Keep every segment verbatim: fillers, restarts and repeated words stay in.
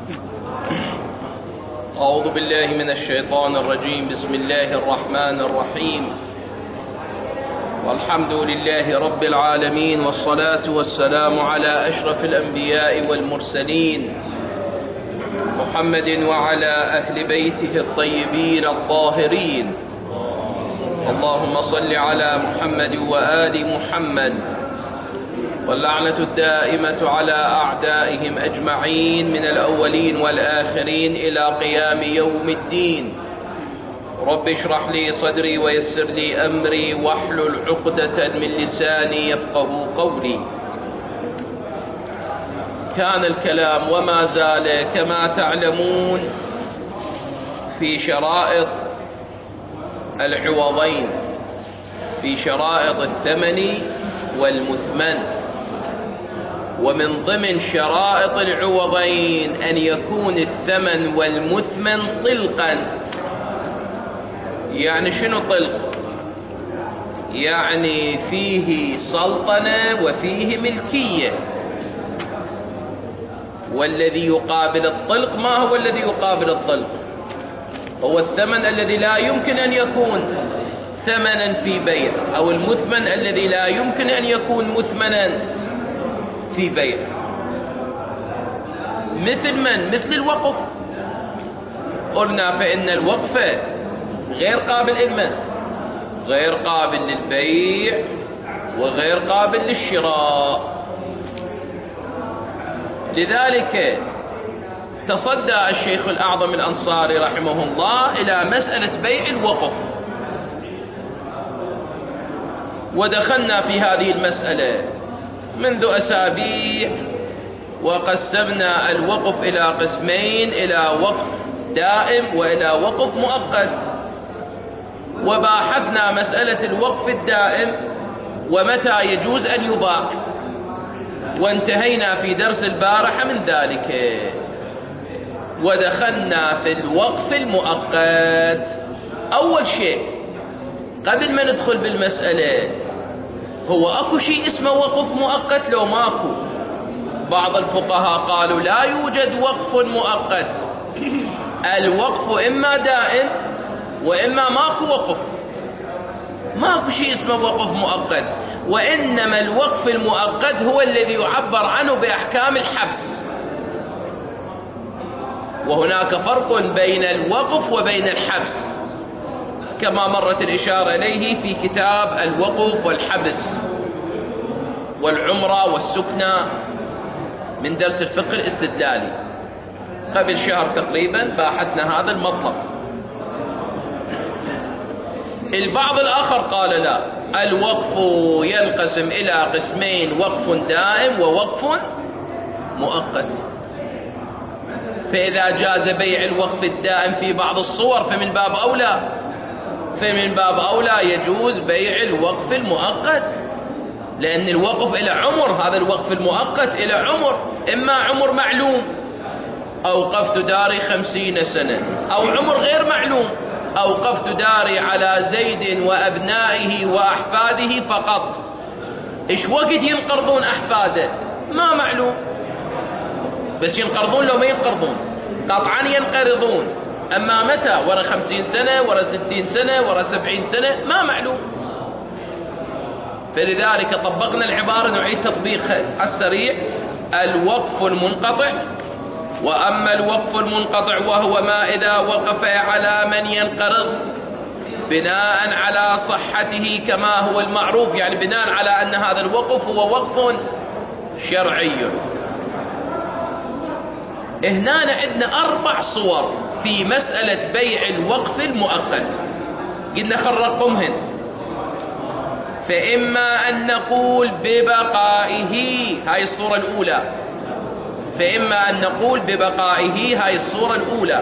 أعوذ بالله من الشيطان الرجيم. بسم الله الرحمن الرحيم، والحمد لله رب العالمين، والصلاة والسلام على أشرف الأنبياء والمرسلين محمد وعلى أهل بيته الطيبين الطاهرين. اللهم صل على محمد وآل محمد، واللعنة الدائمة على أعدائهم أجمعين من الأولين والآخرين إلى قيام يوم الدين. رب اشرح لي صدري ويسر لي أمري واحلل عقدة من لساني يفقه قولي. كان الكلام وما زال كما تعلمون في شرائط العوضين، في شرائط الثمن والمثمن. ومن ضمن شرائط العوضين أن يكون الثمن والمثمن طلقا. يعني شنو طلق؟ يعني فيه سلطنة وفيه ملكية. والذي يقابل الطلق ما هو الذي يقابل الطلق؟ هو الثمن الذي لا يمكن أن يكون ثمنا في بيع، أو المثمن الذي لا يمكن أن يكون مثمنا في بيع. مثل من؟ مثل الوقف. قلنا فإن الوقف غير قابل للمن، غير قابل للبيع وغير قابل للشراء. لذلك تصدى الشيخ الأعظم الأنصاري رحمه الله إلى مسألة بيع الوقف، ودخلنا في هذه المسألة منذ أسابيع، وقسمنا الوقف إلى قسمين: إلى وقف دائم وإلى وقف مؤقت. وباحثنا مسألة الوقف الدائم ومتى يجوز أن يباع، وانتهينا في درس البارحة من ذلك. ودخلنا في الوقف المؤقت. أول شيء قبل ما ندخل بالمسألة، هو أكو شيء اسمه وقف مؤقت لو ماكو؟ بعض الفقهاء قالوا لا يوجد وقف مؤقت، الوقف إما دائم وإما ماكو وقف. ماكو شيء اسمه وقف مؤقت، وإنما الوقف المؤقت هو الذي يعبر عنه بأحكام الحبس. وهناك فرق بين الوقف وبين الحبس، كما مرت الإشارة إليه في كتاب الوقف والحبس والعمرة والسكنة من درس الفقه الاستدلالي. قبل شهر تقريبا باحثنا هذا المطلب. البعض الآخر قال لا، الوقف ينقسم إلى قسمين: وقف دائم ووقف مؤقت. فإذا جاز بيع الوقف الدائم في بعض الصور فمن باب أولى فمن باب أولى يجوز بيع الوقف المؤقت، لأن الوقف إلى عمر. هذا الوقف المؤقت إلى عمر، إما عمر معلوم: أوقفت داري خمسين سنة، أو عمر غير معلوم: أوقفت داري على زيد وأبنائه وأحفاده فقط. إيش وقت ينقرضون أحفاده؟ ما معلوم، بس ينقرضون لو ما ينقرضون قطعا ينقرضون. أما متى؟ ورا خمسين سنة، ورا ستين سنة، ورا سبعين سنة، ما معلوم. فلذلك طبقنا العبارة، نعيد تطبيقها السريع: الوقف المنقطع. وأما الوقف المنقطع وهو ما إذا وقف على من ينقرض بناء على صحته كما هو المعروف، يعني بناء على أن هذا الوقف هو وقف شرعي. هنا عندنا أربع صور في مسألة بيع الوقف المؤقت، قلنا خرقهن. فإما أن نقول ببقائه، هاي الصورة الأولى. فإما أن نقول ببقائه، هاي الصورة الأولى،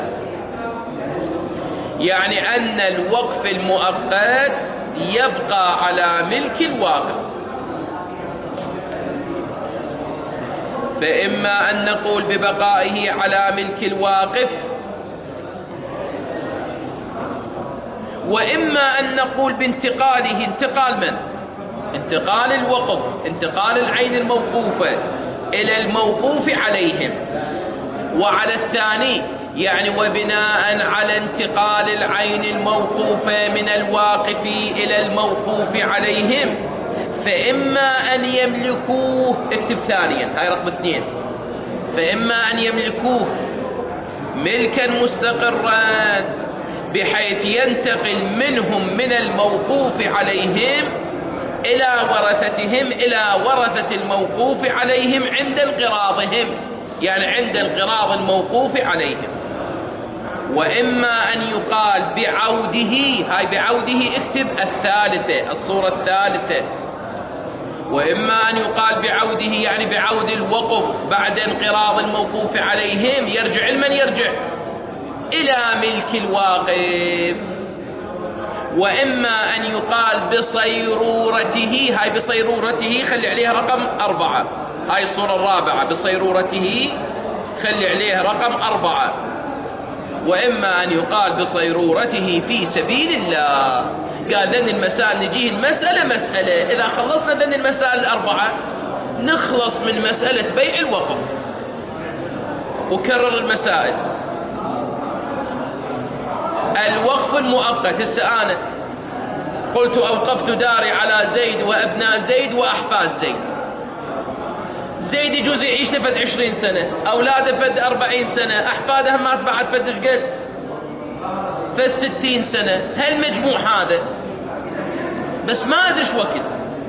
يعني أن الوقف المؤقت يبقى على ملك الواقف. فإما أن نقول ببقائه على ملك الواقف، وإما أن نقول بانتقاله. انتقال من؟ انتقال الوقف، انتقال العين الموقوفة إلى الموقوف عليهم. وعلى الثاني يعني وبناء على انتقال العين الموقوفة من الواقف إلى الموقوف عليهم فإما أن يملكوه، اكتب ثانيا هاي رقم اثنين، فإما أن يملكوه ملكا مستقرا بحيث ينتقل منهم من الموقوف عليهم إلى ورثتهم إلى ورثة الموقوف عليهم عند انقراضهم، يعني عند انقراض الموقوف عليهم. وإما أن يقال بعوده، هاي بعوده اكتب الثالثة الصورة الثالثة، وإما أن يقال بعوده يعني بعود الوقف بعد انقراض الموقوف عليهم يرجع لمن يرجع؟ إلى ملك الواقف. وإما أن يقال بصيرورته، هاي بصيرورته خلي عليها رقم أربعة، هاي الصورة الرابعة بصيرورته خلي عليها رقم أربعة. وإما أن يقال بصيرورته في سبيل الله. قال ذن المسائل نجيه المسألة مسألة، إذا خلصنا ذن المسائل الأربعة نخلص من مسألة بيع الوقف. وكرر المسائل. الوقف المؤقت، هسه أنا قلت أوقفت داري على زيد وأبناء زيد وأحفاد زيد. زيد يجوز يعيش لفد عشرين سنة، أولاده فد أربعين سنة، أحفاده مات بعد فد شقد فد ستين سنة. هالمجموع هذا بس ما أدري ايش وقت،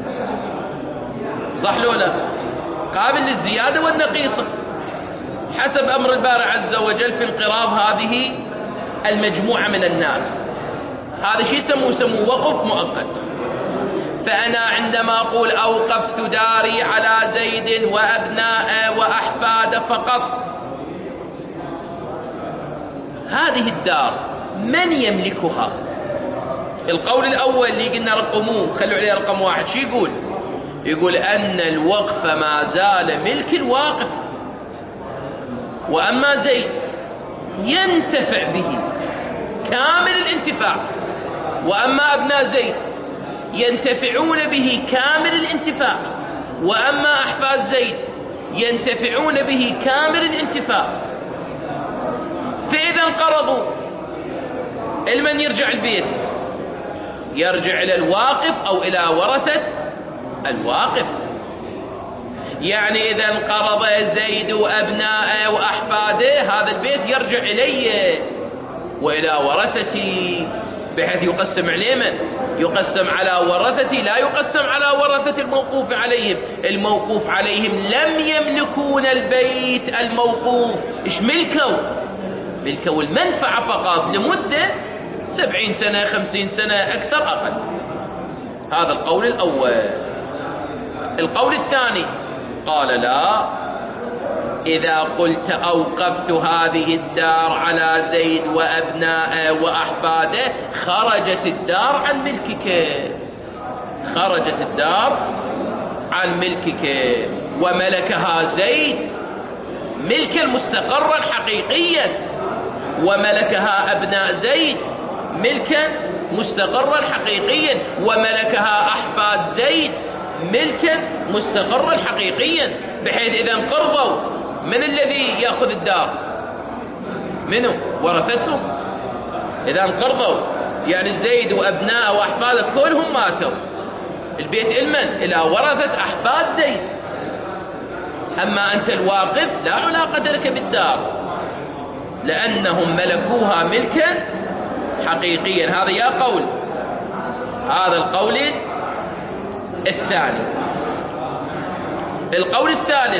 صح لو لا؟ قابل للزيادة والنقيصة حسب أمر الباري عز وجل في انقراض هذه المجموعة من الناس. هذا شيء يسموه يسموه وقف مؤقت. فأنا عندما أقول أوقفت داري على زيد وأبناء وأحفاد فقط، هذه الدار من يملكها؟ القول الأول اللي قلنا رقموه خلوا عليه رقم واحد، شو يقول؟ يقول أن الوقف ما زال ملك الواقف، وأما زيد ينتفع به كامل الانتفاع، وأما أبناء زيد ينتفعون به كامل الانتفاع، وأما أحفاد زيد ينتفعون به كامل الانتفاع. فإذا انقرضوا لمن يرجع البيت؟ يرجع إلى الواقف أو إلى ورثة الواقف. يعني إذا انقرض زيد وأبناءه وأحفاده هذا البيت يرجع إلي وإلى ورثتي، بحيث يقسم عليه من؟ يقسم على ورثتي، لا يقسم على ورثة الموقوف عليهم. الموقوف عليهم لم يملكون البيت الموقوف، إيش ملكوا؟ ملكوا المنفعة فقط لمدة سبعين سنة خمسين سنة أكثر أقل. هذا القول الأول. القول الثاني قال لا، إذا قلت أوقفت هذه الدار على زيد وأبنائه وأحفاده خرجت الدار عن ملكك، خرجت الدار عن ملكك، وملكها زيد ملكا مستقرا حقيقيا، وملكها أبناء زيد ملكا مستقرا حقيقيا، وملكها أحفاد زيد ملكا مستقرا حقيقيا، بحيث إذا انقرضوا من الذي يأخذ الدار؟ منه؟ ورثتهم. إذا انقرضوا يعني زيد وأبناءه وأحفاده كلهم ماتوا، البيت إلمن؟ إلى ورثة أحفاد زيد. أما أنت الواقف لا علاقة لك بالدار، لأنهم ملكوها ملكا حقيقيا. هذا يا قول. هذا القول الثاني. القول الثالث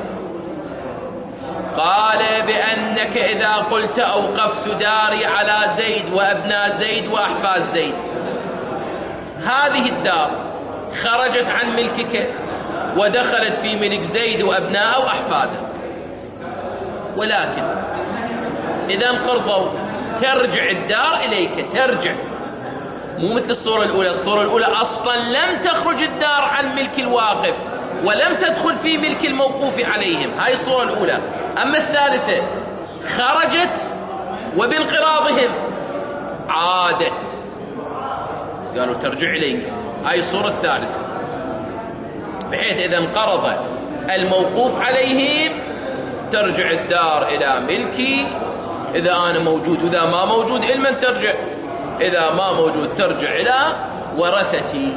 قال بأنك إذا قلت أوقفت داري على زيد وأبناء زيد وأحفاد زيد، هذه الدار خرجت عن ملكك ودخلت في ملك زيد وأبناءه وأحفاده، ولكن إذا انقرضوا ترجع الدار إليك، ترجع، مو مثل الصورة الأولى. الصورة الأولى أصلا لم تخرج الدار عن ملك الواقف ولم تدخل في ملك الموقوف عليهم، هاي الصورة الأولى. أما الثالثة خرجت وبانقراضهم عادت، قالوا ترجع إليك، هاي الصورة الثالثة. بحيث إذا انقرض الموقوف عليهم ترجع الدار إلى ملكي إذا أنا موجود، وإذا ما موجود إلى من ترجع؟ إذا ما موجود ترجع إلى ورثتي.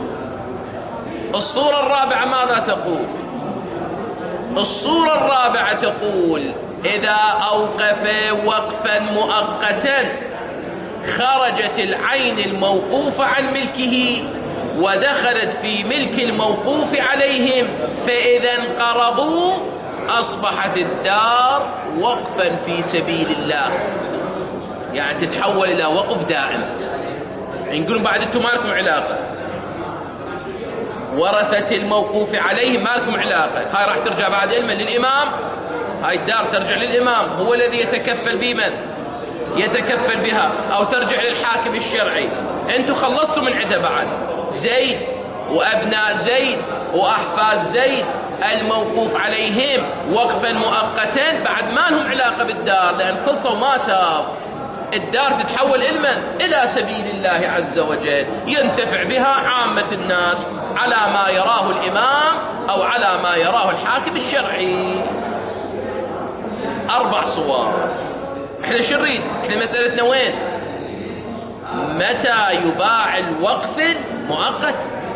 الصورة الرابعة ماذا تقول؟ الصورة الرابعة تقول إذا أوقف وقفا مؤقتا خرجت العين الموقوف عن ملكه ودخلت في ملك الموقوف عليهم، فإذا انقرضوا أصبحت الدار وقفا في سبيل الله، يعني تتحول إلى وقف دائم. يقولون بعد أنتم ما لكم علاقة، ورثة الموقوف عليه ما لكم علاقة، هاي راح ترجع بعد علما للإمام، هاي الدار ترجع للإمام، هو الذي يتكفل بمن؟ يتكفل بها، أو ترجع للحاكم الشرعي. أنتم خلصتوا من عدة بعد زيد وأبناء زيد وأحفاد زيد الموقوف عليهم وقفا مؤقتا، بعد ما لهم علاقة بالدار لأن خلصوا ماتوا. الدار تتحول إلمن؟ إلى سبيل الله عز وجل، ينتفع بها عامة الناس على ما يراه الإمام أو على ما يراه الحاكم الشرعي. أربع صور. احنا شو نريد؟ احنا مسألتنا وين؟ متى يباع الوقف المؤقت؟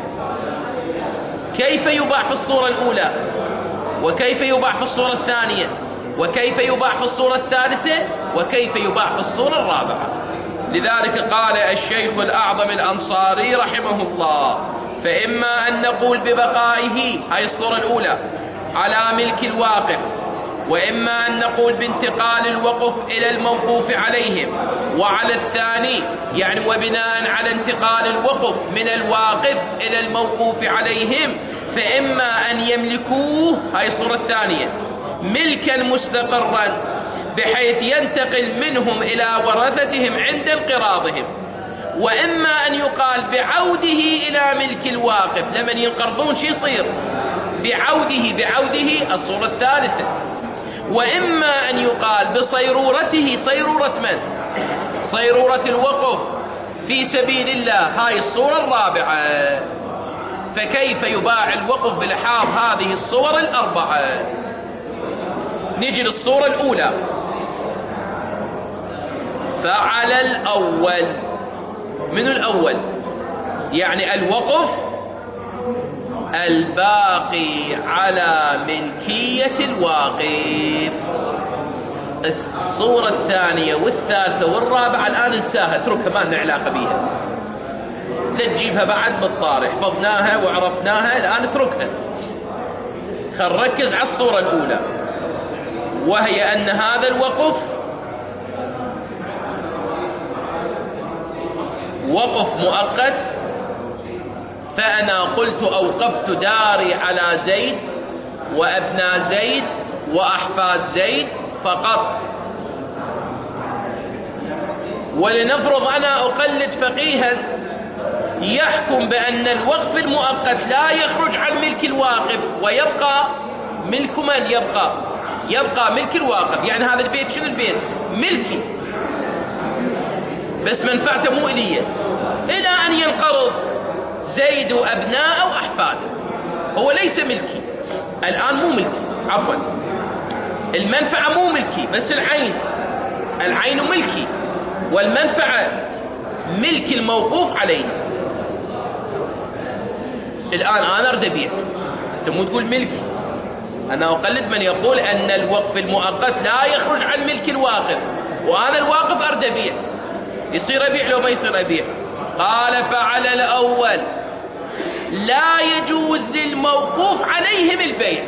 كيف يباع في الصورة الأولى؟ وكيف يباع في الصورة الثانية؟ وكيف يباع في الصورة الثالثة؟ وكيف يباع في الصورة الرابعة؟ لذلك قال الشيخ الأعظم الأنصاري رحمه الله: فإما أن نقول ببقائه، هاي الصورة الأولى، على ملك الواقف، وإما أن نقول بانتقال الوقف إلى الموقوف عليهم. وعلى الثاني يعني وبناء على انتقال الوقف من الواقف إلى الموقوف عليهم، فإما أن يملكوه، هاي الصورة الثانية، ملكا مستقرا بحيث ينتقل منهم إلى ورثتهم عند انقراضهم، وإما أن يقال بعوده إلى ملك الواقف، لمن ينقرضون شو يصير؟ بعوده بعوده الصورة الثالثة. وإما أن يقال بصيرورته، صيرورة من؟ صيرورة الوقف في سبيل الله، هاي الصورة الرابعة. فكيف يباع الوقف بلحاظ هذه الصور الأربعة؟ نجي للصورة الأولى. فعلى الأول، من الأول؟ يعني الوقف الباقي على ملكية الواقف. الصورة الثانية والثالثة والرابعة الآن انساها، اتركها، ما لنا علاقة بيها، لا تجيبها بعد بالطارح، حفظناها وعرفناها، الآن اتركها. خل نركز على الصورة الأولى، وهي أن هذا الوقف وقف مؤقت. فأنا قلت أوقفت داري على زيد وأبناء زيد وأحفاد زيد فقط. ولنفرض أنا أقلد فقيها يحكم بأن الوقف المؤقت لا يخرج عن ملك الواقف ويبقى ملك من؟ يبقى يبقى ملك الواقف. يعني هذا البيت شنو البيت؟ ملكي، بس منفعته مو إلي، إلى أن ينقرض زيد وأبناء وأحفاده، هو ليس ملكي الآن، مو ملكي، عفوا المنفعة مو ملكي، بس العين العين ملكي، والمنفعة ملك الموقوف عليه. الآن أنا أريد أبيع، أنت مو تقول ملكي، أنا أقلد من يقول أن الوقف المؤقت لا يخرج عن ملك الواقف، وأنا الواقف أريد أبيع، يصير أبيع لو ما يصير أبيع؟ قال فعلى الأول لا يجوز للموقوف عليهم البيع.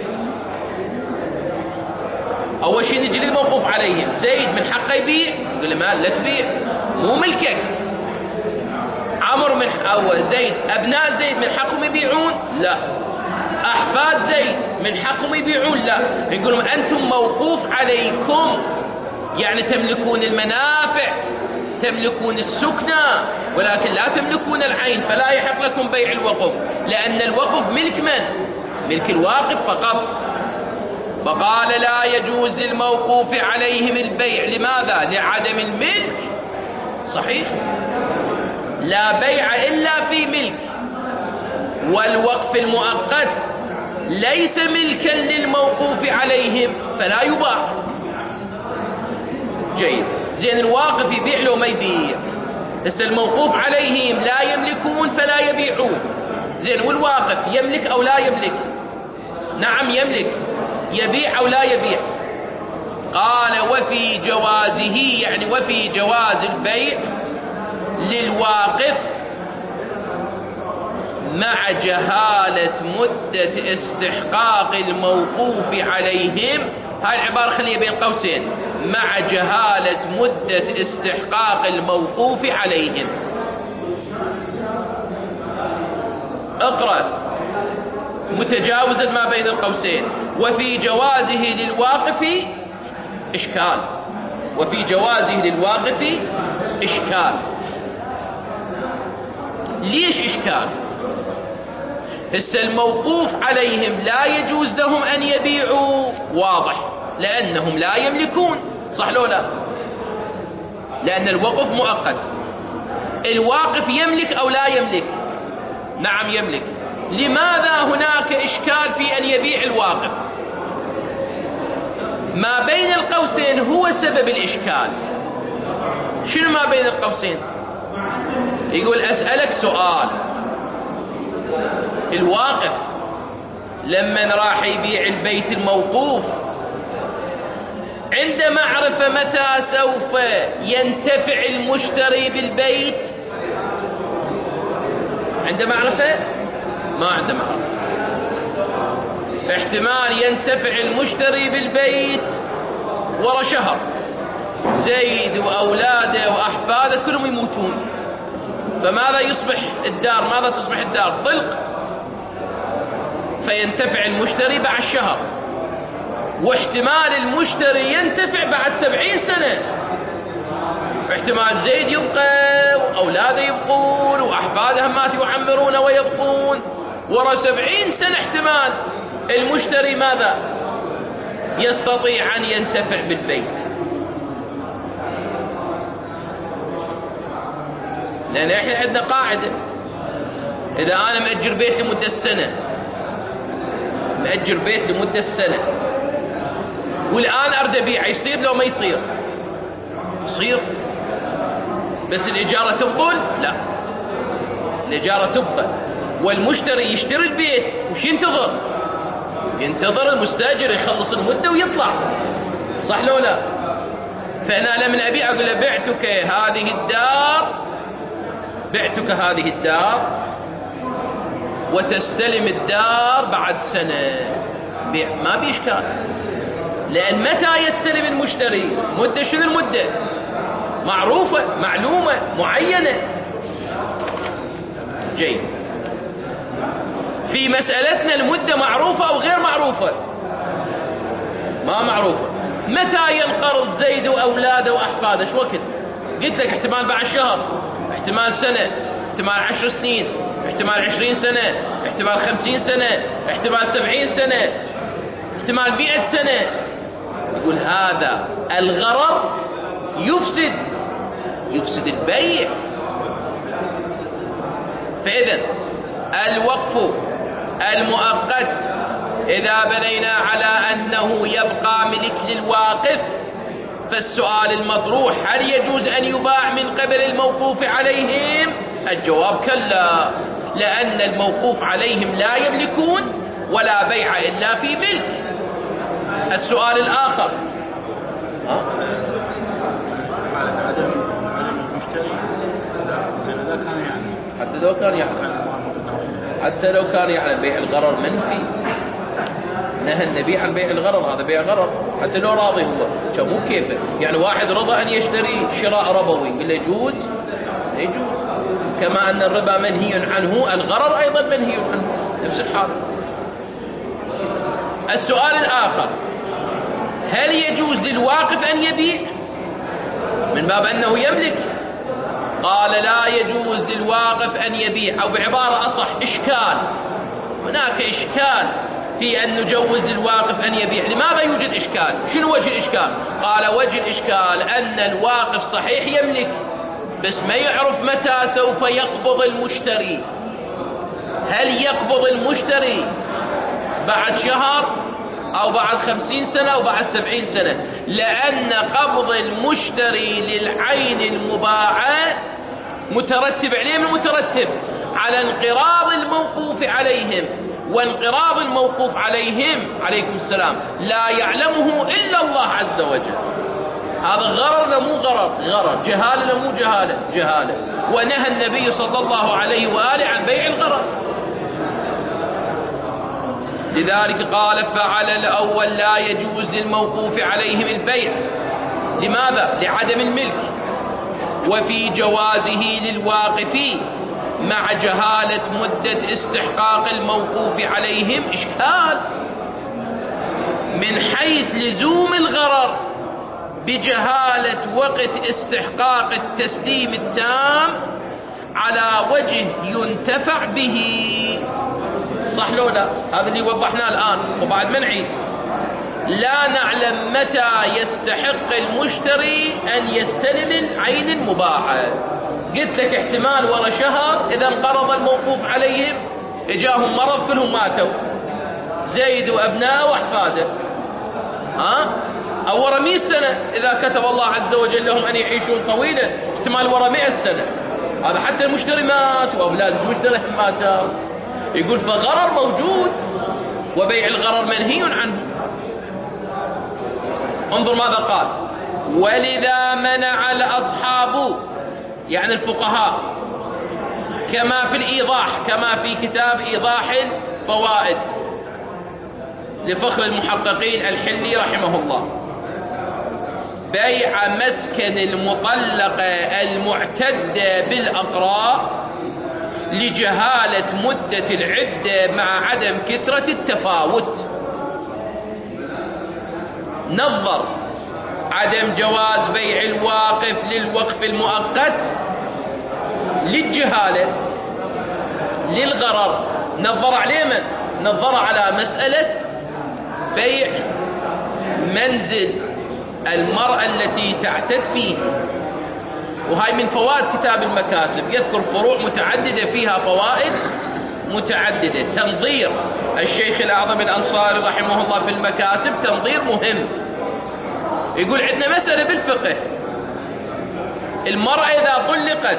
أول شيء نجي للموقوف عليهم، زيد من حقه يبيع؟ يقول له ما لا تبيع، مو ملكك. عمر من أول زيد أبناء زيد من حقهم يبيعون؟ لا. أحفاد زيد من حقهم يبيعون؟ لا. يقول لهم أنتم موقوف عليكم، يعني تملكون المنافع، تملكون السكنى، ولكن لا تملكون العين، فلا يحق لكم بيع الوقف، لأن الوقف ملك من؟ ملك الواقف فقط. فقال لا يجوز للموقوف عليهم البيع. لماذا؟ لعدم الملك. صحيح، لا بيع إلا في ملك، والوقف المؤقت ليس ملكا للموقوف عليهم، فلا يباع. جيد. زين الواقف يبيع لو ما يبيع؟ هسه الموقوف عليهم لا يملكون فلا يبيعون. زين والواقف يملك أو لا يملك؟ نعم يملك. يبيع أو لا يبيع؟ قال وفي جوازه، يعني وفي جواز البيع للواقف مع جهالة مدة استحقاق الموقوف عليهم. هاي العبارة خليها بين قوسين، مع جهالة مدة استحقاق الموقوف عليهم. اقرأ متجاوزا ما بين القوسين. وفي جوازه للواقف إشكال، وفي جوازه للواقف إشكال. ليش إشكال؟ هسه الموقوف عليهم لا يجوز لهم أن يبيعوا، واضح، لأنهم لا يملكون، صح لو لا؟ لأن الوقف مؤقت. الواقف يملك أو لا يملك؟ نعم يملك. لماذا هناك إشكال في أن يبيع الواقف؟ ما بين القوسين هو سبب الإشكال. شنو ما بين القوسين؟ يقول أسألك سؤال. الواقف لما راح يبيع البيت الموقوف عند معرفة متى سوف ينتفع المشتري بالبيت؟ عند معرفة؟ ما عند معرفة. احتمال ينتفع المشتري بالبيت ورا شهر، زيد وأولاده وأحفاده كلهم يموتون، فماذا يصبح الدار؟ ماذا تصبح الدار؟ طلق، فينتفع المشتري بعد شهر، واحتمال المشتري ينتفع بعد سبعين سنة. احتمال زيد يبقى وأولاده يبقون وأحفاده مات يعمرون ويبقون، ورا سبعين سنة احتمال المشتري ماذا؟ يستطيع أن ينتفع بالبيت. لأن احنا عندنا قاعدة، إذا أنا مأجر بيت لمدة سنة، مأجر بيت لمدة سنة والآن أريد أبيعه، يصير لو ما يصير؟ يصير، بس الإجارة تبطل؟ لا، الإجارة تبقى، والمشتري يشتري البيت وش ينتظر؟ ينتظر المستأجر يخلص المدة ويطلع، صح لو لا؟ فأنا لما أبيع أقول له بعتك هذه الدار، بعتك هذه الدار وتستلم الدار بعد سنة. بيع ما بإشكال، لأن متى يستلم المشتري؟ مدة، شنو المدة؟ معروفة، معلومة، معينة. جيد. في مسألتنا المدة معروفة أو غير معروفة؟ ما معروفة. متى ينقرض زيد وأولاده وأحفاده؟ شو وقت؟ قلت لك احتمال بعد شهر، احتمال سنة، احتمال عشر سنين، احتمال عشرين سنة، احتمال خمسين سنة، احتمال سبعين سنة، احتمال مئة سنة. يقول هذا الغرر يفسد يفسد البيع. فإذا الوقف المؤقت إذا بنينا على أنه يبقى ملك للواقف، فالسؤال المطروح هل يجوز أن يباع من قبل الموقوف عليهم؟ الجواب كلا، لأن الموقوف عليهم لا يملكون ولا بيع إلا في ملك. السؤال الآخر، حتى لو كان يعلم حتى لو كان يعلم بيع الغرر منفي، نهى النبي عن بيع الغرر، هذا بيع غرر حتى لو راضي هو. شو مو كيفه؟ يعني واحد رضى أن يشتري شراء ربوي، يقول له يجوز؟ لا يجوز. كما أن الربا منهي عنه، الغرر أيضا منهي عنه، نفس الحال. السؤال الآخر، هل يجوز للواقف أن يبيع من باب أنه يملك؟ قال لا يجوز للواقف أن يبيع، أو بعبارة أصح إشكال، هناك إشكال في أن نجوز للواقف أن يبيع. لماذا يوجد إشكال؟ شنو وجه الإشكال؟ قال وجه الإشكال أن الواقف صحيح يملك، بس ما يعرف متى سوف يقبض المشتري. هل يقبض المشتري بعد شهر أو بعد خمسين سنة أو بعد سبعين سنة، لأن قبض المشتري للعين المباعة مترتب عليه من مترتب على انقراض الموقوف عليهم، وانقراض الموقوف عليهم عليكم السلام لا يعلمه إلا الله عز وجل. هذا غرر لا مو غرر؟ غرر. جهالة لا مو جهالة؟ جهالة. ونهى النبي صلى الله عليه وآله عن بيع الغرر. لذلك قال فعلى الأول لا يجوز للموقوف عليهم البيع. لماذا؟ لعدم الملك. وفي جوازه للواقف مع جهالة مدة استحقاق الموقوف عليهم إشكال، من حيث لزوم الغرر بجهالة وقت استحقاق التسليم التام على وجه ينتفع به. صح لو لا؟ هذا اللي وضحناه الآن وبعد ما نعيد. لا نعلم متى يستحق المشتري أن يستلم العين المباحة. قلت لك احتمال ورا شهر إذا انقرض الموقوف عليهم، إجاهم مرض كلهم ماتوا، زيد وأبناءه وأحفاده، ها؟ أو ورا مئة سنة إذا كتب الله عز وجل لهم أن يعيشون طويلا، احتمال ورا مئة سنة، هذا حتى المشتري مات وأولاد المشتري ماتوا. يقول فغرر موجود وبيع الغرر منهي عنه. انظر ماذا قال: ولذا منع الأصحاب يعني الفقهاء كما في الإيضاح، كما في كتاب إيضاح الفوائد لفخر المحققين الحلي رحمه الله، بيع مسكن المطلقة المعتدة بالأقراء لجهالة مدة العدة مع عدم كثرة التفاوت. نظر عدم جواز بيع الواقف للوقف المؤقت للجهالة للغرر. نظر عليه من؟ نظر على مسألة بيع منزل المرأة التي تعتد فيه، وهاي من فوائد كتاب المكاسب، يذكر فروع متعددة فيها فوائد متعددة. تنظير الشيخ الأعظم الأنصاري رحمه الله في المكاسب تنظير مهم. يقول عندنا مسألة بالفقه: المرأة إذا طلقت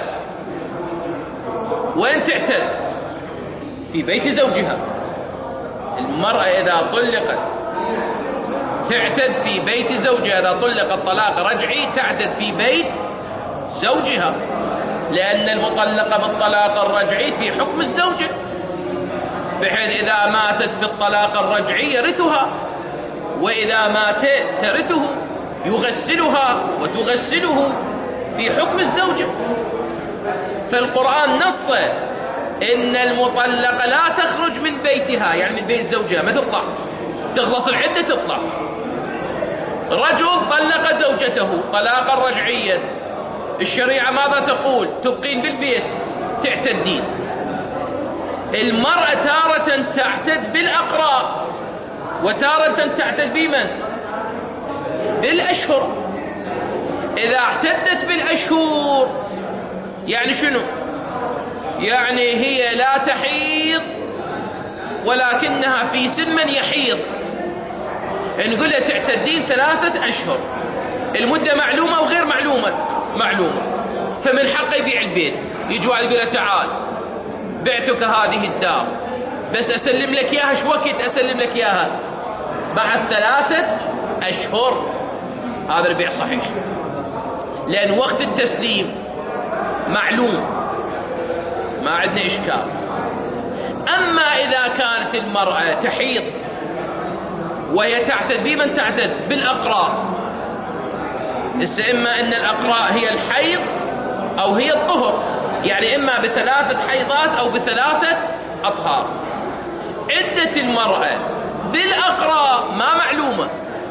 وين تعتد؟ في بيت زوجها. المرأة إذا طلقت تعتد في بيت زوجها، إذا طلقت طلاق رجعي تعتد في بيت زوجها، لأن المطلقة بالطلاق الرجعي في حكم الزوجة، بحيث إذا ماتت في الطلاق الرجعي يرثها، وإذا مات ترثه، يغسلها وتغسله في حكم الزوجة. فالقرآن نص إن المطلقة لا تخرج من بيتها، يعني من بيت زوجها، ما تطلع، تخلص العدة تطلع. رجل طلق زوجته طلاقا رجعيا، الشريعة ماذا تقول؟ تبقين بالبيت تعتدين. المرأة تارة تعتد بالأقراء وتارة تعتد بمن؟ بالأشهر. إذا اعتدت بالأشهر يعني شنو؟ يعني هي لا تحيض ولكنها في سن من يحيض، نقول لها تعتدين ثلاثة أشهر، المدة معلومة أو غير معلومة؟ معلومة. فمن حقه يبيع البيت. يجي واحد يقول له تعال بعتك هذه الدار بس أسلم لك إياها، إيش وقت أسلم لك إياها؟ بعد ثلاثة أشهر. هذا البيع صحيح، لأن وقت التسليم معلوم، ما عندنا إشكال. أما إذا كانت المرأة تحيض وهي تعتد بمن تعتد؟ بالأقراء. إما أن الأقراء هي الحيض أو هي الطهر، يعني إما بثلاثة حيضات أو بثلاثة أطهار. عدة المرأة بالأقراء ما معلومة،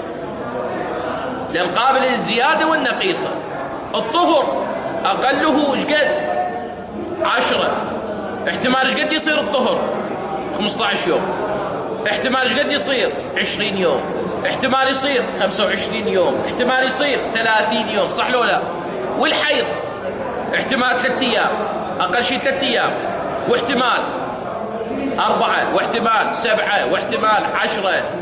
لأن قابل للزيادة والنقيصة. الطهر أقله إيش قد؟ عشرة. احتمال إيش قد يصير الطهر؟ خمسة عشر يوم. احتمال إيش قد يصير؟ عشرين يوم. احتمال يصير خمسة وعشرين يوم. احتمال يصير ثلاثين يوم. صح لو لا؟ والحيض احتمال ثلاثة أيام، أقل شيء ثلاثة أيام، واحتمال أربعة، واحتمال سبعة، واحتمال عشرة.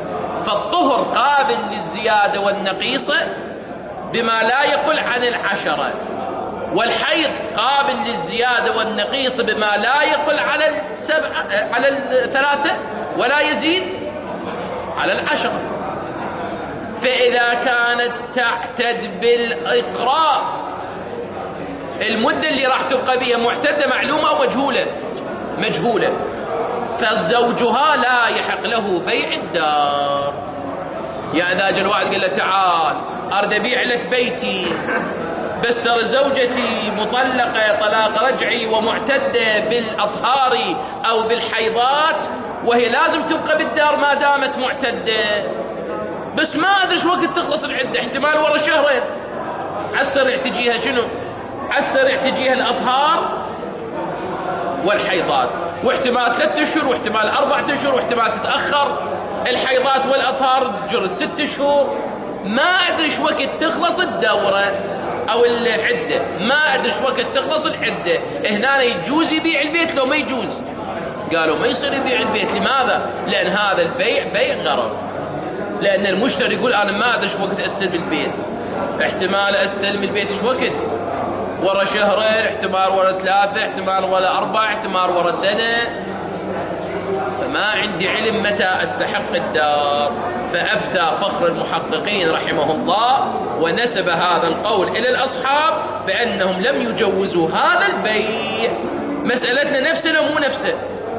فالطهر قابل للزيادة والنقيصة بما لا يقل عن العشرة، والحيض قابل للزيادة والنقيصة بما لا يقل على السبعة على الثلاثة ولا يزيد على العشرة. فإذا كانت تعتد بالإقراء المدة اللي راح تبقى بها معتدة معلومة أو مجهولة؟ مجهولة، فزوجها لا يحق له بيع الدار. يعني إذا جاء الواحد قال له تعال أريد أبيع لك بيتي، بس ترى زوجتي مطلقة طلاق رجعي ومعتدة بالأطهار أو بالحيضات وهي لازم تبقى بالدار ما دامت معتدة، بس ما أدري شو وقت تخلص العدة، احتمال ورا شهرين، عالسريع تجيها شنو؟ عالسريع تجيها الأطهار والحيضات، واحتمال ثلاثة أشهر واحتمال أربعة أشهر واحتمال تتأخر الحيضات والأطهار تجر ست شهور، ما أدري شو وقت تخلص الدورة أو العدة، ما أدري شو وقت تخلص العدة. هنا يجوز يبيع البيت لو ما يجوز؟ قالوا ما يصير يبيع البيت. لماذا؟ لأن هذا البيع بيع غرر، لأن المشتري يقول أنا ما أدري شو وقت أستلم البيت، احتمال أستلم البيت شو وقت، ورا شهرين، احتمال ورا ثلاثة، احتمال ورا أربعة، احتمال ورا سنة، فما عندي علم متى أستحق الدار. فأفتى فخر المحققين رحمه الله ونسب هذا القول إلى الأصحاب بأنهم لم يجوزوا هذا البيع. مسألتنا نفسنا مو نفسه،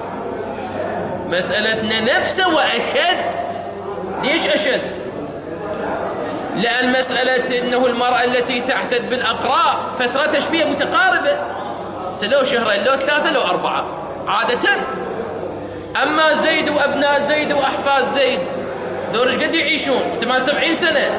مسألتنا نفسه وأشد. ليش أشد؟ لأن مسألة أنه المرأة التي تعتد بالأقراء فترة تشبيه متقاربة، سلو شهرين لو ثلاثة لو أربعة عادة. أما زيد وأبناء زيد وأحفاد زيد دور قد يعيشون؟ احتمال سبعين سنة.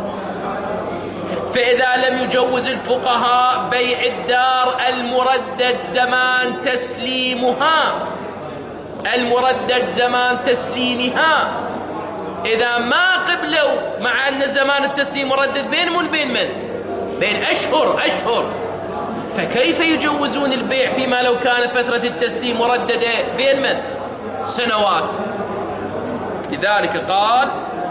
فإذا لم يجوز الفقهاء بيع الدار المردد زمان تسليمها، المردد زمان تسليمها، إذا ما قبلوا مع أن زمان التسليم مردد بين من بين من؟ بين أشهر أشهر، فكيف يجوزون البيع فيما لو كان فترة التسليم مرددة بين من؟ سنوات. لذلك قال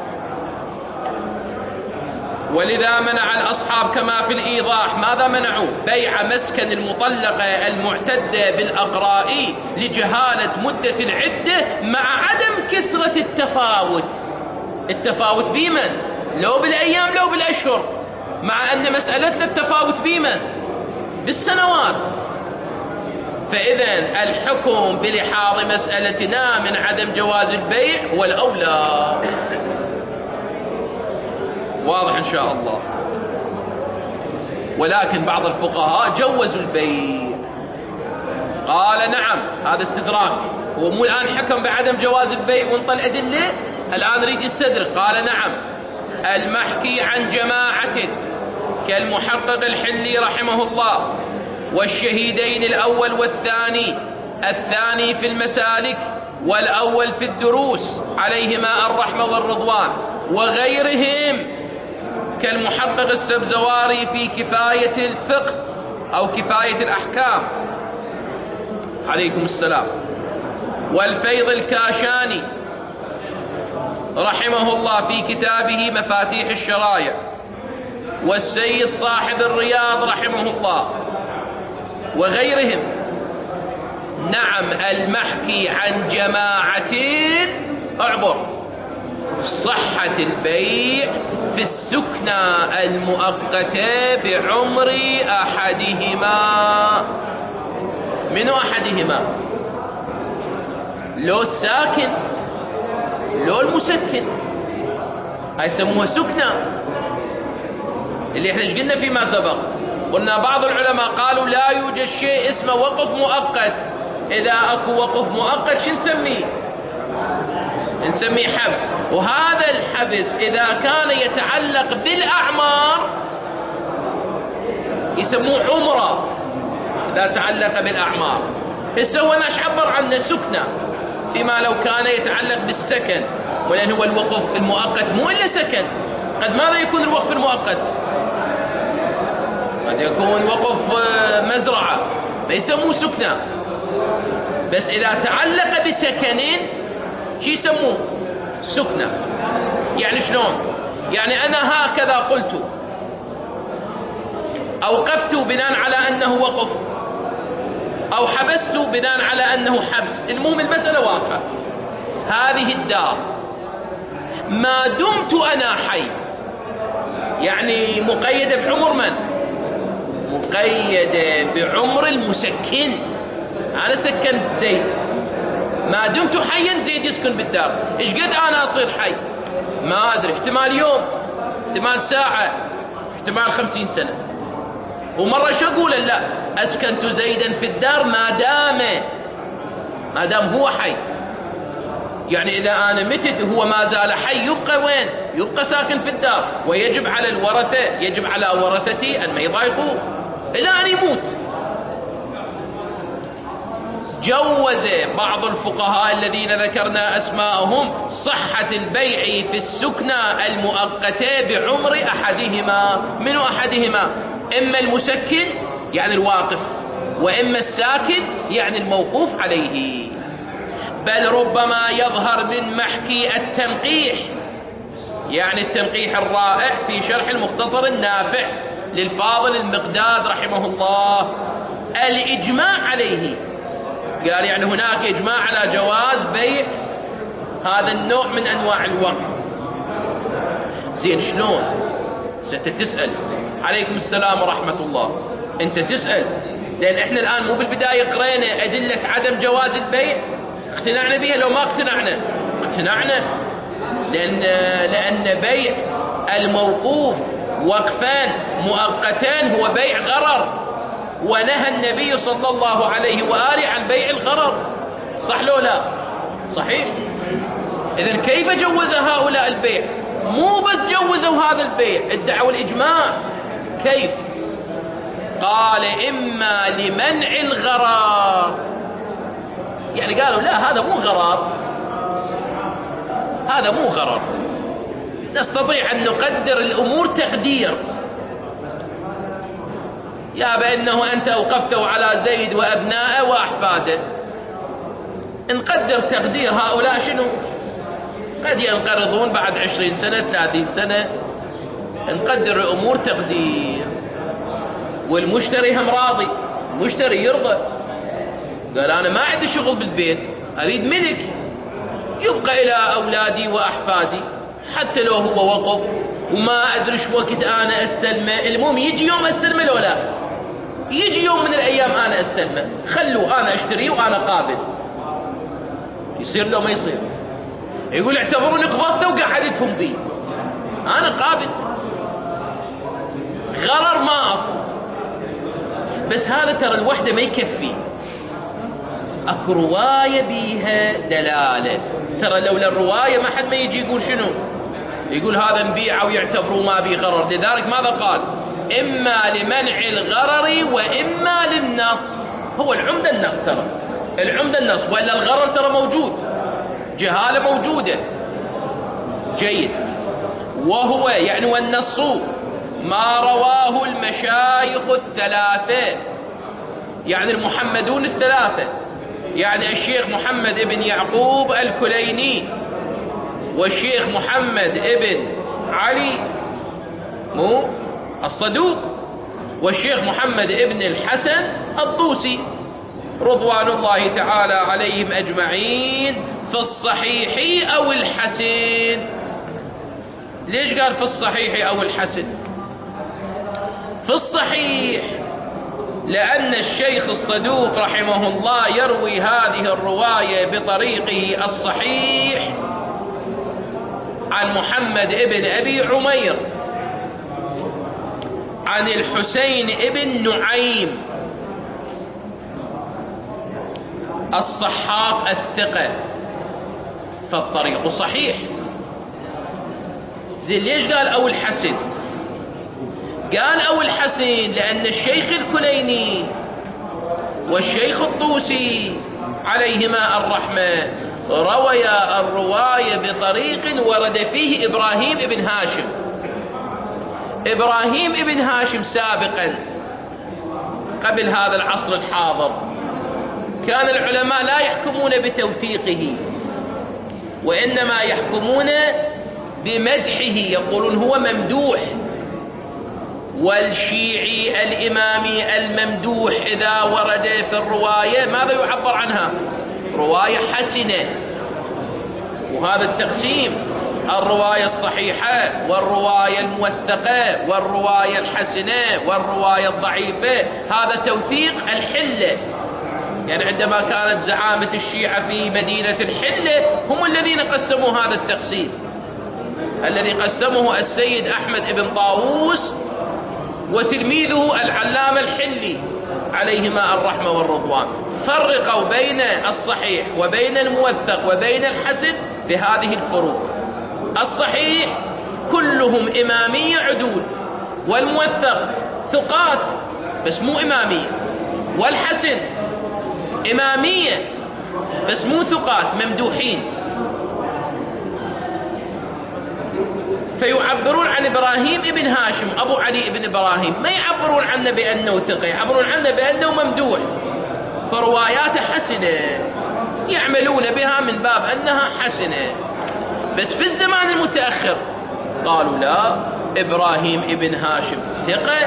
ولذا منع الأصحاب كما في الإيضاح. ماذا منعوا؟ بيع مسكن المطلقة المعتدة بالأقراء لجهالة مدة العدة مع عدم كثرة التفاوت. التفاوت بمن؟ لو بالأيام لو بالأشهر، مع أن مسألتنا التفاوت بمن؟ بالسنوات. فإذن الحكم بلحاظ مسألتنا من عدم جواز البيع هو الأولى. واضح إن شاء الله. ولكن بعض الفقهاء جوزوا البيع. قال نعم، هذا استدراك، هو مو الآن حكم بعدم جواز البيع وانطى الأدلة، الآن يريد يستدرك. قال نعم، المحكي عن جماعة كالمحقق الحلي رحمه الله والشهيدين الأول والثاني، الثاني في المسالك والأول في الدروس عليهما الرحمة والرضوان، وغيرهم كالمحقق السبزواري في كفاية الفقه أو كفاية الأحكام عليكم السلام، والفيض الكاشاني رحمه الله في كتابه مفاتيح الشرايع، والسيد صاحب الرياض رحمه الله وغيرهم. نعم، المحكي عن جماعة اعبر صحة البيع في السكنى المؤقتة بعمر أحدهما. من أحدهما؟ لو الساكن لو المسكن، هاي يسموها سكنى، اللي احنا قلنا فيما سبق. قلنا بعض العلماء قالوا لا يوجد شيء اسمه وقف مؤقت. إذا أكو وقف مؤقت شو نسميه؟ نسميه حبس. وهذا الحبس إذا كان يتعلق بالأعمار يسموه عمرة، إذا تعلق بالأعمار. هسه هو ايش عبر عنه؟ سكنى، فيما لو كان يتعلق بالسكن، ولأن هو الوقف المؤقت مو إلا سكن. قد ماذا يكون الوقف المؤقت؟ قد يكون وقف مزرعة، فيسموه سكنى. بس إذا تعلق بسكن شو يسموه؟ سكنى. يعني شلون؟ يعني أنا هكذا قلت أوقفت بناء على أنه وقف، أو حبست بناء على أنه حبس، المهم المسألة واضحة. هذه الدار ما دمت أنا حي، يعني مقيدة بعمر من؟ مقيدة بعمر المسكن. أنا سكنت زيد، ما دمت حيا زيد يسكن بالدار. إيش قد أنا أصير حي؟ ما أدري، احتمال يوم، احتمال ساعة، احتمال خمسين سنة. ومرة شو أقول؟ لا، أسكنت زيدا في الدار ما دام ما دام هو حي. يعني إذا أنا متت وهو ما زال حي يبقى وين؟ يبقى ساكن في الدار. ويجب على الورثة، يجب على ورثتي أن ما يضايقوه إلى أن يموت. جوز بعض الفقهاء الذين ذكرنا أسماءهم صحة البيع في السكنى المؤقتة بعمر أحدهما. من أحدهما؟ إما المسكن يعني الواقف، وإما الساكن يعني الموقوف عليه. بل ربما يظهر من محكي التنقيح، يعني التنقيح الرائع في شرح المختصر النافع للفاضل المقداد رحمه الله، الإجماع عليه. قال يعني هناك إجماع على جواز بيع هذا النوع من أنواع الوقف. زين شلون؟ ستتسأل. عليكم السلام ورحمة الله. أنت تسأل لأن إحنا الآن مو بالبداية قرينا أدلة عدم جواز البيع، اقتنعنا بها. لو ما اقتنعنا اقتنعنا لأن لأن بيع الموقوف وقفان مؤقتان هو بيع غرر، ونهى النبي صلى الله عليه وآله عن بيع الغرر. صح لو لا؟ صحيح. إذن كيف جوز هؤلاء البيع؟ مو بس جوزوا هذا البيع، ادعوا الإجماع. كيف؟ قال إما لمنع الغرار، يعني قالوا لا هذا مو غرار، هذا مو غرار، نستطيع أن نقدر الأمور تقدير. يا بأنه أنت أوقفته على زيد وأبنائه وأحفاده، نقدر تقدير هؤلاء شنو؟ قد ينقرضون بعد عشرين سنة ثلاثين سنة، نقدر الأمور تقدير. والمشتري هم راضي، المشتري يرضى، قال أنا ما عندي شغل بالبيت، أريد ملك يبقى إلى أولادي وأحفادي، حتى لو هو وقف وما أدري شو وقت أنا أستلمه، المهم يجي يوم أستلمه لو لا، يجي يوم من الأيام أنا أستلمه، خلوه أنا أشتريه وأنا قابل. يصير لو ما يصير؟ يقول اعتبروني قبضته وقعدتهم بي، أنا قابل، غرر ما أكو. بس هذا ترى الوحدة ما يكفي، أكو رواية بيها دلالة. ترى لولا الرواية ما حد ما يجي يقول شنو؟ يقول هذا نبيعه ويعتبروا ما بي غرر. لذلك ماذا قال؟ إما لمنع الغرر وإما للنص. هو العمدة النص، ترى العمدة النص، وإلا الغرر ترى موجود، جهالة موجودة. جيد. وهو يعني والنص ما رواه المشايخ الثلاثة، يعني المحمدون الثلاثة، يعني الشيخ محمد ابن يعقوب الكليني، والشيخ محمد ابن علي مو الصدوق، والشيخ محمد ابن الحسن الطوسي، رضوان الله تعالى عليهم أجمعين، في الصحيح أو الحسن. ليش قال في الصحيح أو الحسن؟ في الصحيح لأن الشيخ الصدوق رحمه الله يروي هذه الرواية بطريقه الصحيح عن محمد ابن أبي عمير عن الحسين ابن نعيم الصحاف الثقة، فالطريق صحيح. زين ليش قال أو الحسن؟ قال أو الحسن لأن الشيخ الكليني والشيخ الطوسي عليهما الرحمة رويا الرواية بطريق ورد فيه إبراهيم ابن هاشم. إبراهيم ابن هاشم سابقا قبل هذا العصر الحاضر كان العلماء لا يحكمون بتوثيقه، وإنما يحكمون بمدحه، يقولون هو ممدوح. والشيعي الإمامي الممدوح إذا ورد في الرواية ماذا يعبر عنها؟ رواية حسنة. وهذا التقسيم، الرواية الصحيحة والرواية الموثقة والرواية الحسنة والرواية الضعيفة، هذا توثيق الحلة. يعني عندما كانت زعامة الشيعة في مدينة الحلة هم الذين قسموا هذا التقسيم، الذي قسمه السيد أحمد بن طاووس وتلميذه العلامة الحلي عليهما الرحمة والرضوان. فرقوا بين الصحيح وبين الموثق وبين الحسن بهذه الفروق. الصحيح كلهم إمامية عدول، والموثق ثقات بس مو إمامية، والحسن إمامية بس مو ثقات ممدوحين. فيعبرون عن إبراهيم ابن هاشم أبو علي ابن إبراهيم، ما يعبرون عنه بأنه ثقة، يعبرون عنه بأنه ممدوح، فرواياته حسنة يعملون بها من باب أنها حسنة. بس في الزمان المتأخر قالوا لا، إبراهيم ابن هاشم ثقة.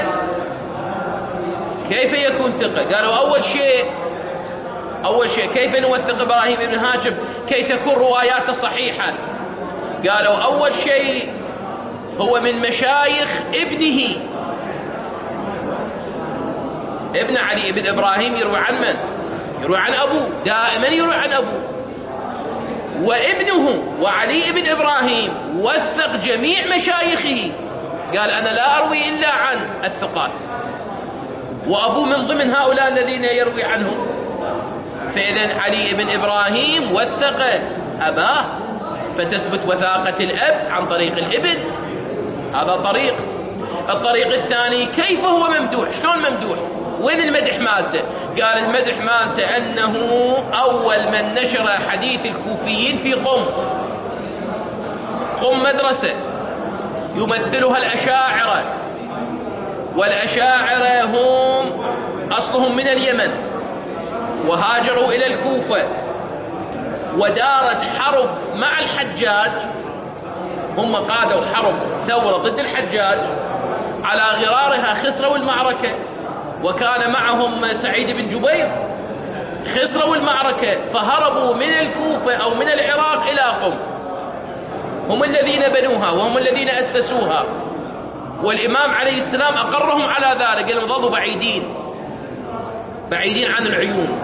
كيف يكون ثقة؟ قالوا أول شيء أول شيء كيف نوثق إبراهيم ابن هاشم كي تكون رواياته صحيحة؟ قالوا أول شيء هو من مشايخ ابنه. ابن علي ابن إبراهيم يروي عن من؟ يروي عن أبوه، دائما يروي عن أبوه. وابنه وعلي ابن إبراهيم وثق جميع مشايخه، قال أنا لا أروي إلا عن الثقات، وأبوه من ضمن هؤلاء الذين يروي عنهم. فإذا علي بن إبراهيم وثق أباه، فتثبت وثاقة الأب عن طريق الابن. هذا طريق. الطريق الثاني كيف هو ممدوح؟ شلون ممدوح؟ وين المدح مالته؟ قال المدح مالته أنه أول من نشر حديث الكوفيين في قم. قم مدرسة يمثلها الأشاعرة، والأشاعرة هم أصلهم من اليمن وهاجروا إلى الكوفة، ودارت حرب مع الحجاج. هم قادوا حرب ثورة ضد الحجاج، على غرارها خسروا المعركة، وكان معهم سعيد بن جبير. خسروا المعركة فهربوا من الكوفة أو من العراق إلى قم. هم الذين بنوها وهم الذين أسسوها، والإمام عليه السلام أقرهم على ذلك، قالوا ظلوا بعيدين بعيدين عن العيون.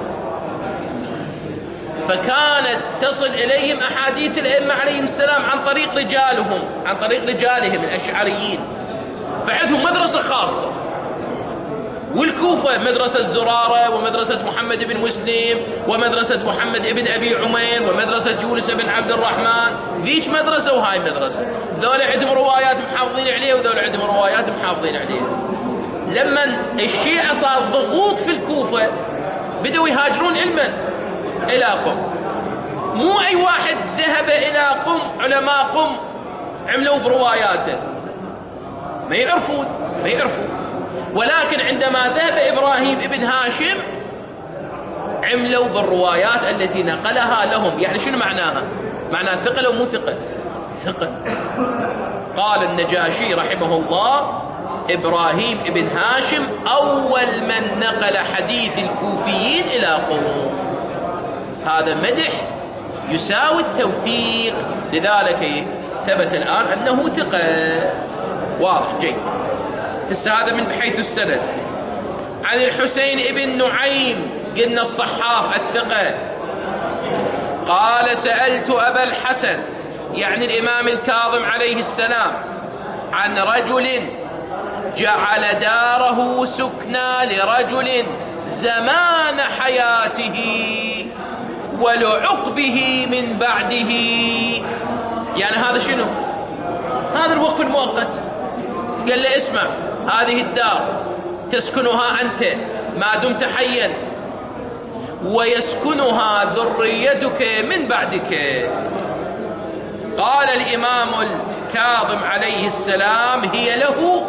فكانت تصل إليهم أحاديث الأئمة عليهم السلام عن طريق رجالهم عن طريق رجالهم الأشعريين. فعندهم مدرسة خاصة. والكوفة مدرسة زرارة، ومدرسة محمد بن مسلم، ومدرسة محمد بن أبي عمير، ومدرسة يونس بن عبد الرحمن. ذيك مدرسة وهاي مدرسة. ذولا عندهم روايات محافظين عليها، وذولا عندهم روايات محافظين عليها. لما الشيعة صار ضغوط في الكوفة بدأوا يهاجرون علما إلى قم. مو أي واحد ذهب إلى قم، علماء قم عملوا برواياته، ما يعرفون ما يعرفون ولكن عندما ذهب إبراهيم ابن هاشم عملوا بالروايات التي نقلها لهم. يعني شنو معناها؟ معناها ثقة لو مو ثقة؟ ثقة. قال النجاشي رحمه الله: إبراهيم ابن هاشم أول من نقل حديث الكوفيين إلى قم. هذا مدح يساوي التوثيق، لذلك ثبت الآن أنه ثقة. واضح جيد. هذا من بحيث السند. عن الحسين ابن نعيم قلنا الصحاف الثقة، قال: سألت أبا الحسن يعني الإمام الكاظم عليه السلام عن رجل جعل داره سكنى لرجل زمان حياته ولعقبه من بعده. يعني هذا شنو؟ هذا الوقف المؤقت. قال له: اسمع، هذه الدار تسكنها أنت ما دمت حيا، ويسكنها ذريتك من بعدك. قال الإمام الكاظم عليه السلام: هي له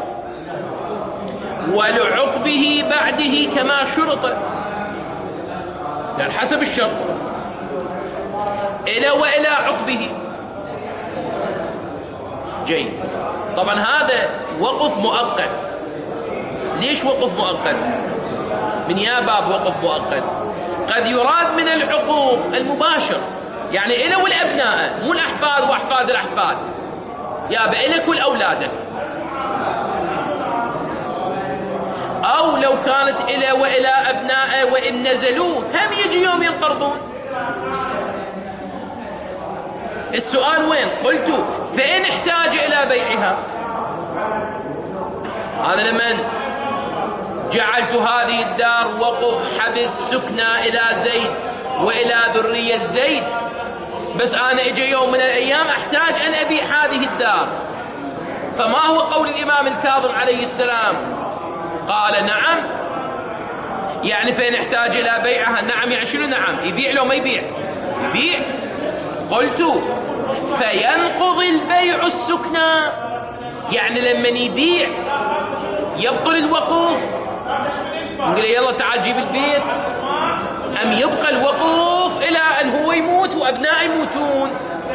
ولعقبه بعده كما شرط، يعني حسب الشرط، إلى وإلى عقبه. جيد. طبعا هذا وقف مؤقت. ليش وقف مؤقت؟ من يا باب وقف مؤقت؟ قد يراد من العقوق المباشر، يعني إلى والأبناء، مو الأحفاد وأحفاد الأحفاد، يا إلك والأولادك. أو لو كانت إلى وإلى أبنائه وإن نزلوا هم يجي يوم ينقرضون. السؤال وين؟ قلت فإن احتاج إلى بيعها. أنا لمن جعلت هذه الدار وقف حبس سكنى إلى زيد وإلى ذرية زيد، بس أنا إجي يوم من الأيام أحتاج أن أبيع هذه الدار، فما هو قول الإمام الكاظم عليه السلام؟ قال نعم، يعني فإن احتاج إلى بيعها. نعم يعني شنو نعم؟ يبيع لو ما يبيع؟ يبيع. قلت فينقض البيع السكنى، يعني لما يبيع يبطل الوقوف. نقول يلا تعال جيب البيت، أم يبقى الوقوف إلى أن هو يموت وأبناء يموتون؟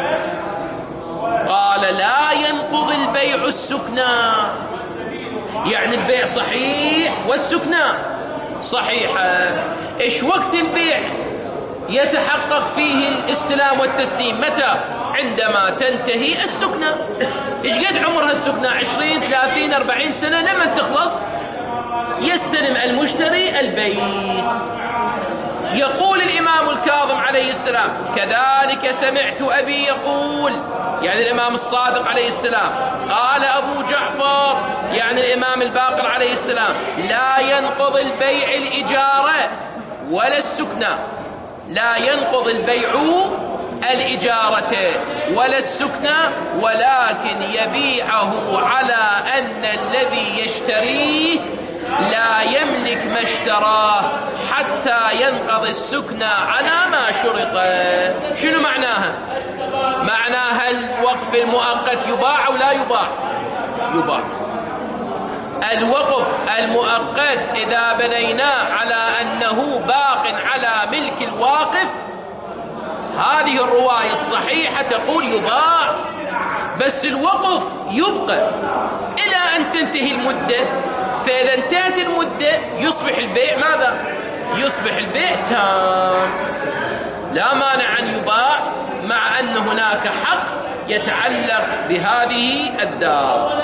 قال لا ينقض البيع السكنى، يعني البيع صحيح والسكنى صحيحة. إيش وقت البيع يتحقق فيه الاستلام والتسليم؟ متى؟ عندما تنتهي السكنى. إيش قد عمرها السكنى؟ عشرين ثلاثين أربعين سنة. لما تخلص يستلم المشتري البيت. يقول الإمام الكاظم عليه السلام كذلك سمعت أبي يقول، يعني الإمام الصادق عليه السلام، قال أبو جعفر يعني الإمام الباقر عليه السلام لا ينقض البيع الإجارة ولا السكنى، لا ينقض البيع الإجارة ولا السكنى، ولكن يبيعه على أن الذي يشتريه لا يملك ما اشتراه حتى ينقضي السكنى على ما شرط. شنو معناها؟ معناها الوقف المؤقت يباع أو لا يباع؟ يباع. الوقف المؤقت إذا بنيناه على أنه باق على ملك الواقف، هذه الرواية الصحيحة تقول يباع، بس الوقف يبقى إلى أن تنتهي المدة. فإذا انتهت المدة يصبح البيع ماذا؟ يصبح البيع تام. لا مانع أن يباع مع أن هناك حق يتعلق بهذه الدار.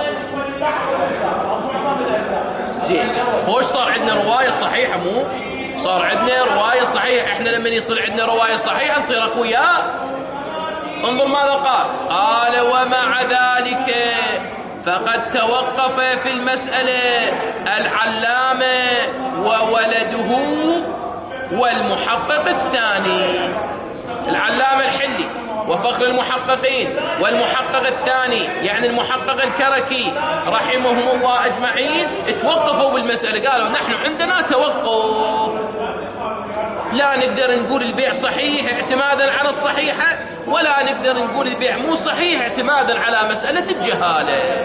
زين، خوش صار عندنا رواية صحيحة، مو صار عندنا رواية صحيحة. احنا لما يصير عندنا رواية صحيحة نصير أقوياء. انظر ماذا قال. قال ومع ذلك فقد توقف في المسألة العلامة وولده والمحقق الثاني. العلامة الحلي وفخر المحققين والمحقق الثاني يعني المحقق الكركي رحمهم الله أجمعين توقفوا بالمسألة، قالوا نحن عندنا توقف، لا نقدر نقول البيع صحيح اعتمادا على الصحيحة، ولا نقدر نقول البيع مو صحيح اعتمادا على مسألة الجهالة.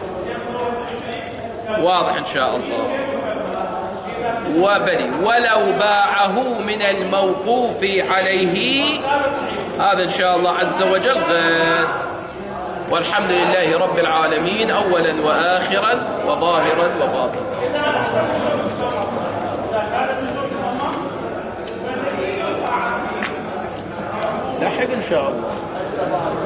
واضح إن شاء الله. وبلي ولو باعه من الموقوف عليه، هذا إن شاء الله عز وجل غد. والحمد لله رب العالمين أولا وآخرا وظاهرا وباطنا. لحق إن شاء الله.